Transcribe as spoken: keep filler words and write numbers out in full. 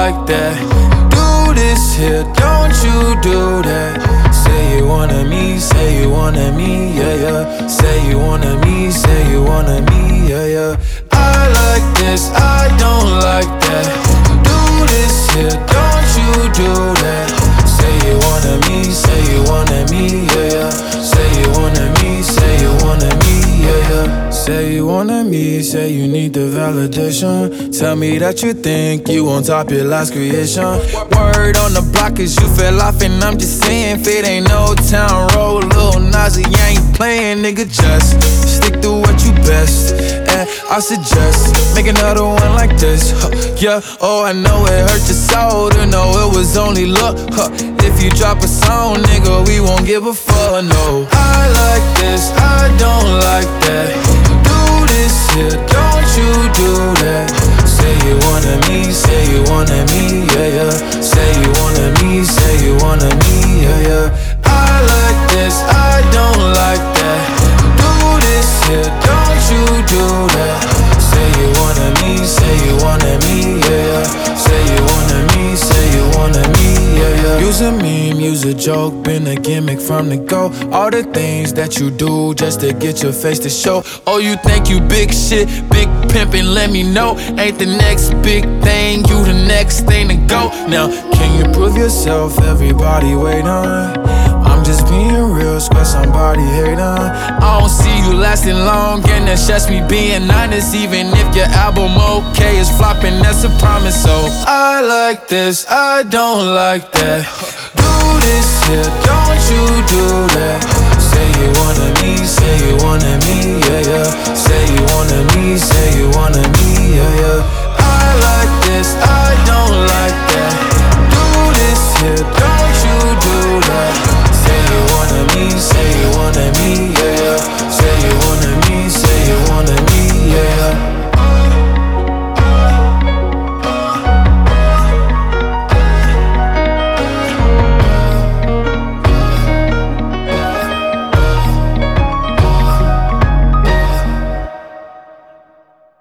like that. Do this here, don't you do that. Say you wanted me, say you wanted me, yeah, yeah. Say you wanted me, say you wanted me, yeah, yeah. I like this, I don't like that. Do this here, don't you do that. Say you wanted me, say you wanted me, yeah, yeah. Say you wanted me, say you wanted me, yeah, yeah. Say you wanted me, say you need the validation. Tell me that you think you on top your last creation. Word on the block is you fell off and I'm just saying, if it ain't no town road, Lil Nazi ain't playing, nigga, just stick to what you best. And I suggest make another one like this, huh, yeah. Oh, I know it hurt your soul to know it was only luck, huh. If you drop a song, nigga, we won't give a fuck, no. I like this, I don't like that. Do this here, don't you do that. Say you wanted me, say you wanted me, yeah, yeah. Say you wanted me, say you wanted me, yeah, yeah. I like this, I don't like that. Do this here, don't you do that. Say you wanted me, say you wanted me, yeah, yeah. Say you wanted me, say you wanted me, yeah, yeah. Use a meme, use a joke, been a gimmick from the go. All the things that you do just to get your face to show. Oh, you think you big shit, big pimpin', let me know. Ain't the next big thing, you the next thing to go. Now, can you prove yourself? Everybody wait on. I'm just being real, square somebody hatin'. I don't see you lasting long, and that's just me being honest. Even if your album okay is flopping, that's a promise. So I like this, I don't like that. Do this here, don't you do that. Say you wanted me, say you wanted me, yeah, yeah.